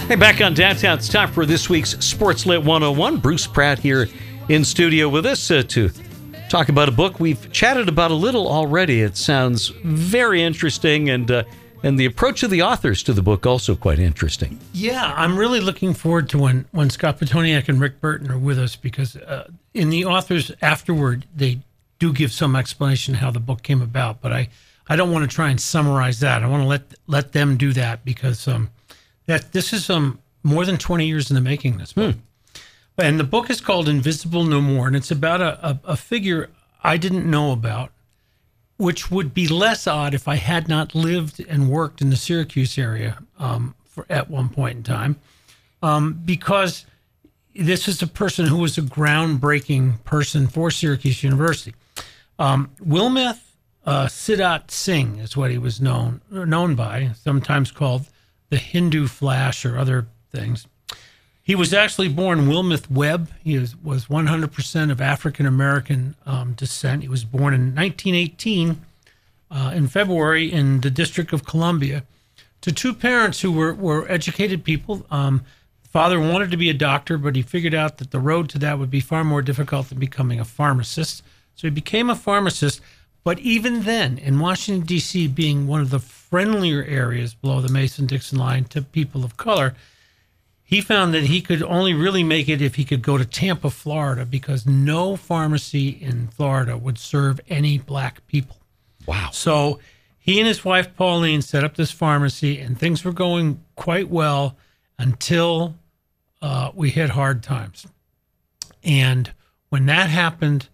Hey, back on Downtown. It's time for this week's Sports Lit 101. Bruce Pratt here in studio with us to talk about a book we've chatted about a little already. It sounds very interesting, and the approach of the authors to the book also quite interesting. Yeah, I'm really looking forward to when Scott Petoniak and Rick Burton are with us, because in the authors afterward, they do give some explanation how the book came about. But I don't want to try and summarize that. I want to let them do that, because this is more than 20 years in the making, this book. And the book is called Invisible No More, and it's about a figure I didn't know about, which would be less odd if I had not lived and worked in the Syracuse area at one point in time, because this is a person who was a groundbreaking person for Syracuse University. Wilmeth Siddhat Singh is what he was known by, sometimes called the Hindu Flash or other things. He was actually born Wilmeth Webb. He was 100% of African-American descent. He was born in 1918 in February in the District of Columbia to two parents who were educated people. Father wanted to be a doctor, but he figured out that the road to that would be far more difficult than becoming a pharmacist. So he became a pharmacist. But even then, in Washington, D.C., being one of the friendlier areas below the Mason-Dixon line to people of color, he found that he could only really make it if he could go to Tampa, Florida, because no pharmacy in Florida would serve any black people. Wow. So he and his wife, Pauline, set up this pharmacy, and things were going quite well until we hit hard times. And when that happened,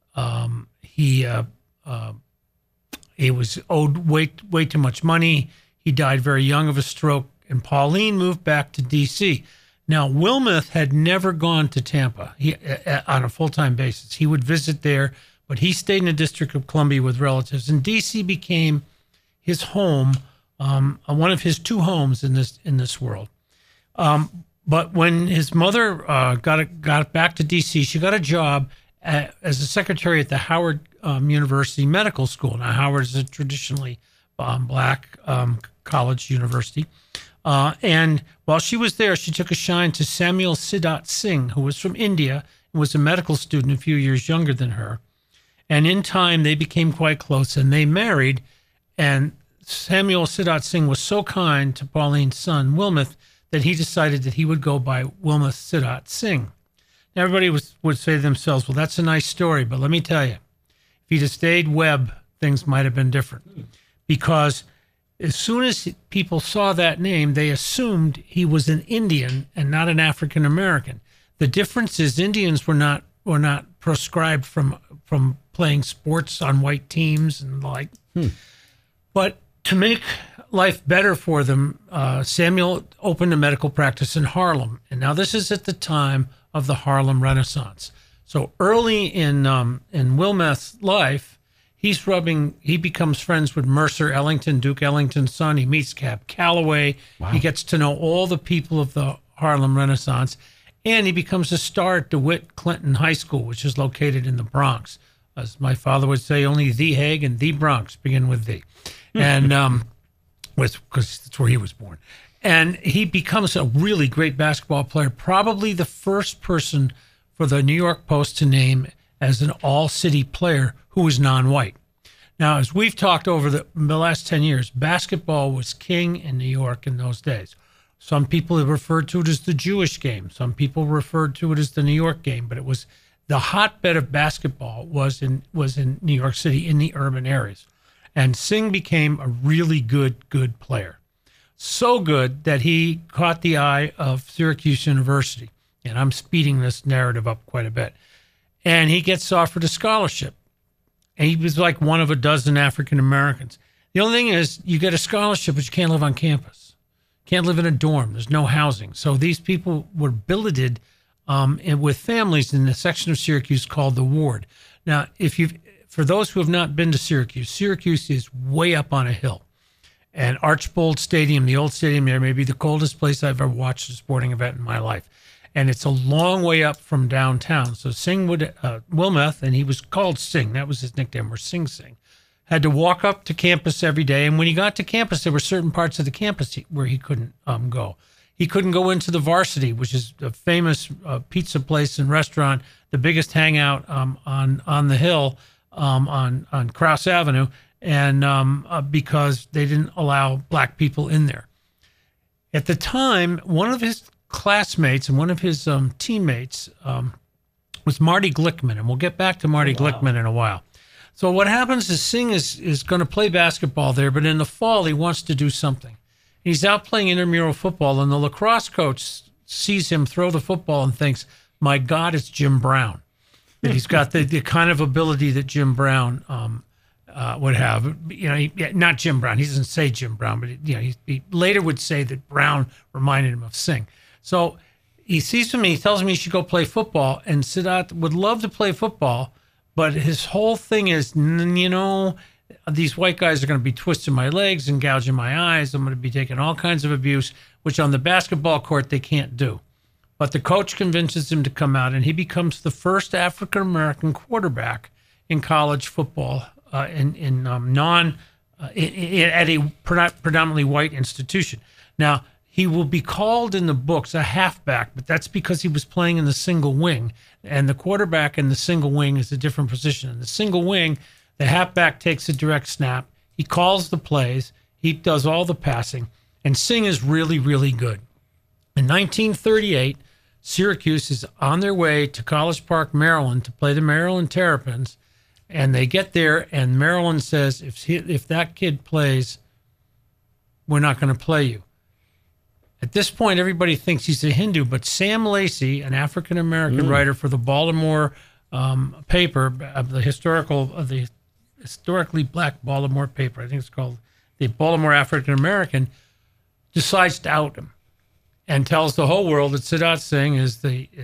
he was owed way too much money. He died very young of a stroke, and Pauline moved back to D.C. Now, Wilmeth had never gone to Tampa on a full-time basis. He would visit there, but he stayed in the District of Columbia with relatives, and D.C. became his home, one of his two homes in this world. But when his mother got back to D.C., she got a job as a secretary at the Howard University Medical School. Now, Howard is a traditionally black college university. And while she was there, she took a shine to Samuel Siddhat Singh, who was from India and was a medical student a few years younger than her. And in time, they became quite close, and they married. And Samuel Siddhat Singh was so kind to Pauline's son, Wilmeth, that he decided that he would go by Wilmeth Siddhat Singh. Everybody would say to themselves, well, that's a nice story, but let me tell you, if he'd have stayed Webb, things might have been different. Because as soon as people saw that name, they assumed he was an Indian and not an African American. The difference is Indians were not proscribed from playing sports on white teams and the like. But to make life better for them, Samuel opened a medical practice in Harlem. And now this is at the time of the Harlem Renaissance. So early in Wilmeth's life, he becomes friends with Mercer Ellington, Duke Ellington's son. He meets Cab Calloway. Wow. He gets to know all the people of the Harlem Renaissance, and he becomes a star at DeWitt Clinton High School, which is located in the Bronx. As my father would say, only the Hague and the Bronx begin with the, and because that's where he was born. And he becomes a really great basketball player, probably the first person for the New York Post to name as an all-city player who was non-white. Now, as we've talked over the last 10 years, basketball was king in New York in those days. Some people have referred to it as the Jewish game. Some people referred to it as the New York game. But it was the hotbed of basketball was in New York City in the urban areas. And Singh became a really good player. So good that he caught the eye of Syracuse University. And I'm speeding this narrative up quite a bit. And he gets offered a scholarship. And he was like one of a dozen African Americans. The only thing is, you get a scholarship, but you can't live on campus. Can't live in a dorm. There's no housing. So these people were billeted with families in a section of Syracuse called the Ward. Now, for those who have not been to Syracuse, Syracuse is way up on a hill. And Archbold Stadium, the old stadium there, may be the coldest place I've ever watched a sporting event in my life. And it's a long way up from downtown. So Wilmeth, and he was called Singh, that was his nickname, or Sing Sing, had to walk up to campus every day. And when he got to campus, there were certain parts of the campus where he couldn't go. He couldn't go into the Varsity, which is a famous pizza place and restaurant, the biggest hangout on the hill on Cross Avenue, and because they didn't allow black people in there. At the time, one of his classmates and one of his teammates was Marty Glickman, and we'll get back to Marty Glickman in a while. So what happens is Singh is going to play basketball there, but in the fall he wants to do something. He's out playing intramural football, and the lacrosse coach sees him throw the football and thinks, my God, it's Jim Brown. That he's got the kind of ability that Jim Brown would have. Not Jim Brown. He doesn't say Jim Brown, but he later would say that Brown reminded him of Singh. So he sees me, he tells me he should go play football, and Siddharth would love to play football, but his whole thing is, these white guys are going to be twisting my legs and gouging my eyes. I'm going to be taking all kinds of abuse, which on the basketball court they can't do. But the coach convinces him to come out, and he becomes the first African-American quarterback in college football at a predominantly white institution. Now, he will be called in the books a halfback, but that's because he was playing in the single wing, and the quarterback in the single wing is a different position. In the single wing, the halfback takes a direct snap. He calls the plays. He does all the passing, and Singh is really, really good. In 1938, Syracuse is on their way to College Park, Maryland, to play the Maryland Terrapins, and they get there, and Maryland says, if that kid plays, we're not going to play you. At this point, everybody thinks he's a Hindu, but Sam Lacey, an African-American writer for the Baltimore paper, the historically black Baltimore paper, I think it's called the Baltimore African-American, decides to out him and tells the whole world that Siddharth Singh is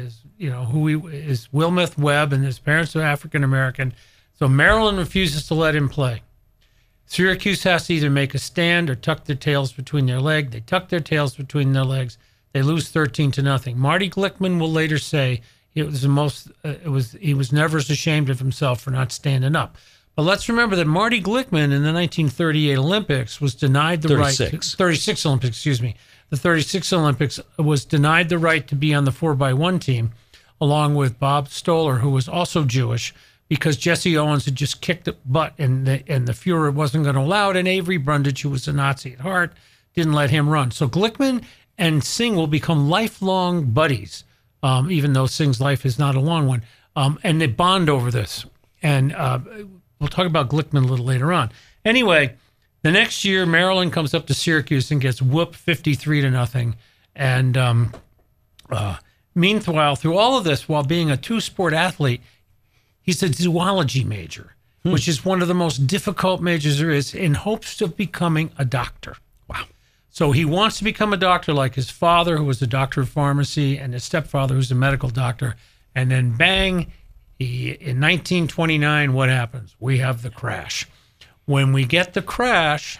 Wilmeth Webb, and his parents are African-American. So Maryland refuses to let him play. Syracuse has to either make a stand or tuck their tails between their legs. They tuck their tails between their legs. They lose 13-0. Marty Glickman will later say he was never as ashamed of himself for not standing up. But let's remember that Marty Glickman in the 1938 Olympics was denied the 36 Olympics, excuse me. The 36 Olympics was denied the right to be on the 4x1 team, along with Bob Stoller, who was also Jewish, because Jesse Owens had just kicked the butt, and the Fuhrer wasn't going to allow it, and Avery Brundage, who was a Nazi at heart, didn't let him run. So Glickman and Singh will become lifelong buddies, even though Singh's life is not a long one, and they bond over this. And we'll talk about Glickman a little later on. Anyway, the next year, Maryland comes up to Syracuse and gets whooped 53-0. And meanwhile, through all of this, while being a two-sport athlete, he's a zoology major, which is one of the most difficult majors there is, in hopes of becoming a doctor. Wow. So he wants to become a doctor like his father, who was a doctor of pharmacy, and his stepfather, who's a medical doctor. And then bang, in 1929, what happens? We have the crash. When we get the crash,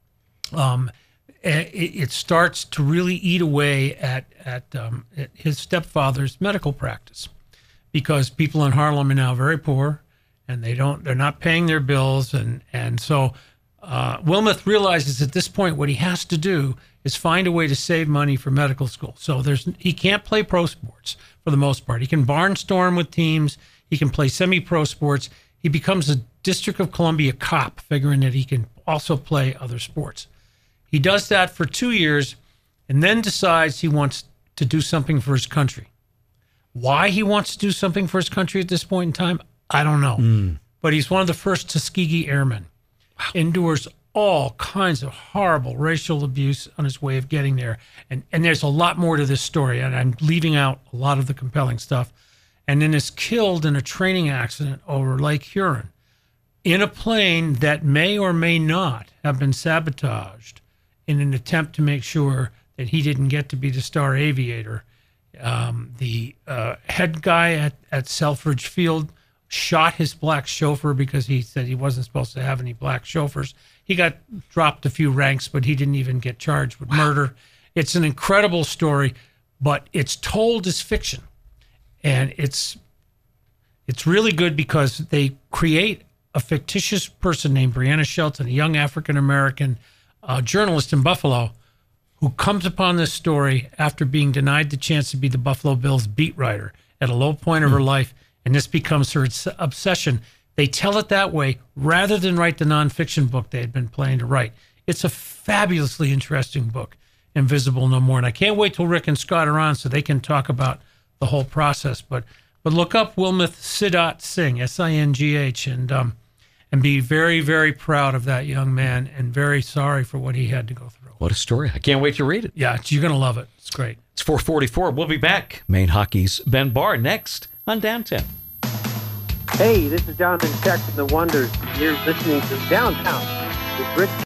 it starts to really eat away at his stepfather's medical practice, because people in Harlem are now very poor, and they're not paying their bills, and so Wilmeth realizes at this point what he has to do is find a way to save money for medical school. So he can't play pro sports for the most part. He can barnstorm with teams. He can play semi-pro sports. He becomes a District of Columbia cop, figuring that he can also play other sports. He does that for 2 years and then decides he wants to do something for his country. Why he wants to do something for his country at this point in time, I don't know. But he's one of the first Tuskegee Airmen. Wow. Endures all kinds of horrible racial abuse on his way of getting there. And there's a lot more to this story, and I'm leaving out a lot of the compelling stuff. And then is killed in a training accident over Lake Huron in a plane that may or may not have been sabotaged in an attempt to make sure that he didn't get to be the star aviator. The head guy at Selfridge Field shot his black chauffeur because he said he wasn't supposed to have any black chauffeurs. He got dropped a few ranks, but he didn't even get charged with murder. It's an incredible story, but it's told as fiction. And it's really good because they create a fictitious person named Brianna Shelton, a young African-American journalist in Buffalo, who comes upon this story after being denied the chance to be the Buffalo Bills beat writer at a low point of her life, and this becomes her obsession. They tell it that way rather than write the nonfiction book they had been planning to write. It's a fabulously interesting book, Invisible No More. And I can't wait till Rick and Scott are on so they can talk about the whole process. But look up Wilmeth Siddhat Singh, S-I-N-G-H, and be very, very proud of that young man and very sorry for what he had to go through. What a story. I can't wait to read it. Yeah, you're going to love it. It's great. It's 4:44. We'll be back. Maine Hockey's Ben Barr next on Downtown. Hey, this is Jonathan Check from The Wonders. You're listening to Downtown with Rick